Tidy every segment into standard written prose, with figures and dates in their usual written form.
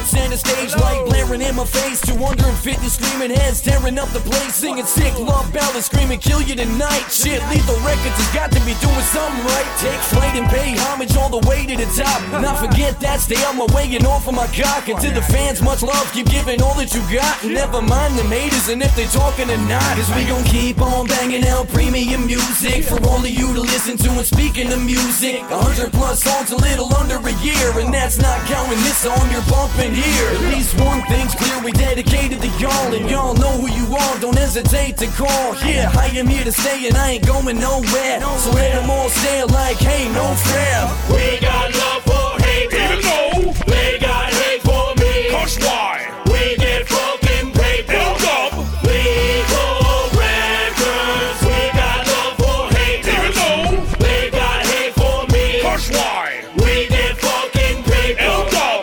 center stage, light blaring in my face. 250 screaming heads tearing up the place, singing sick love ballads, screaming kill you tonight. Shit, Lethal Records has got to be doing something right. Take flight and pay homage all the way to the top. Not forget that, stay on my way and off of my cock. And to the fans, much love, keep giving all that you got. Never mind them haters and if they talking or not, cause we gon' keep on banging out premium music for all of you to listen to. And speaking of music, 100 plus songs, a little under a year, and that's not counting this song you're bumping here. At least one thing's clear, we dedicated to y'all, and y'all know who you are, don't hesitate to call. Yeah, I am here to stay and I ain't going nowhere, so let them all stare like, hey, no fair. We got love for haters, even though they got hate for me. Cause why? We get fucking paper. Held up. Lethal Records. We got love for haters, even though they got hate for me. Cause why? We get fucking paper. Held up.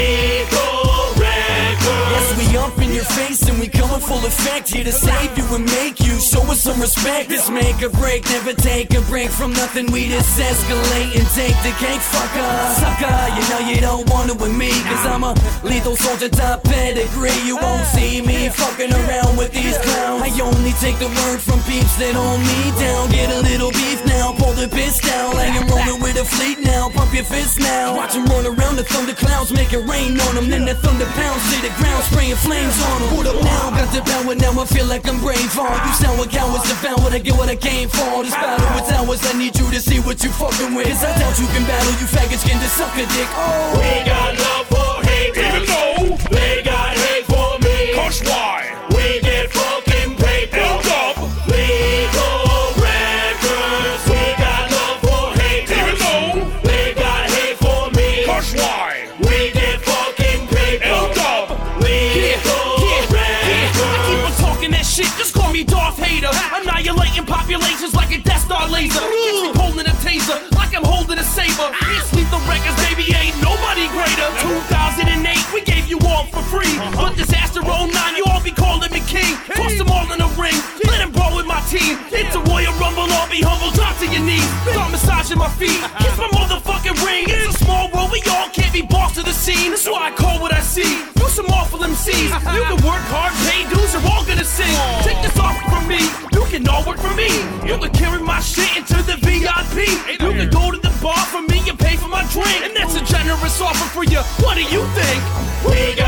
Lethal Records. Yes, we up in your face and we coming full effect, here to save you and make you show us some respect. This make or break, never take a break from nothing. We just escalate and take the cake, fucker. Sucker, you know you don't want it with me, cause I'm a lethal soldier, top pedigree. You won't see me fucking around with these clowns. I only take the word from peeps that hold me down. Get a little beef now, pull the piss down. Like I'm rolling with a fleet now, pump your fist now. Watch them run around the thunder clouds, make it rain on them. Then the thunder pounds to the ground, spraying flames on them. Put up now, got the power now, I feel like I'm brave on. You sound like cowards, devoured, I get what I came for. This battle with towers, I need you to see what you fucking with. Cause I doubt you can battle, you faggots can just suck a dick. Oh, we got love for haters, even though they got hate for me. Cause why? We get fucking paper. Held up. Lethal Records. We got love for haters, even though they got hate for me. Cause why? We get fucking paper. Held up. Lethal Records. I keep on talking that shit, just call me Darth Hater. Annihilating populations like a Death Star laser. Gets me holding a taser like I'm holding a saber. It's Lethal Records, baby, ain't nobody greater. 2008, we gave you all for free. But Disaster 09, you all be calling me king. Toss them all in a ring, let him brawl with my team. It's a Royal Rumble, all be humble, drop to your knees. Start massaging my feet, kiss my motherfucking ring. It's a small world, we all can't be boss to the scene. That's why I call what I see. Do some awful MCs. You can work hard, pay dues, you're all gonna sing. Take this off from me, you can all work for me. You can carry my shit into the VIP. You can go to the bar for me and pay for my drink. And that's a generous offer for you, what do you think? We got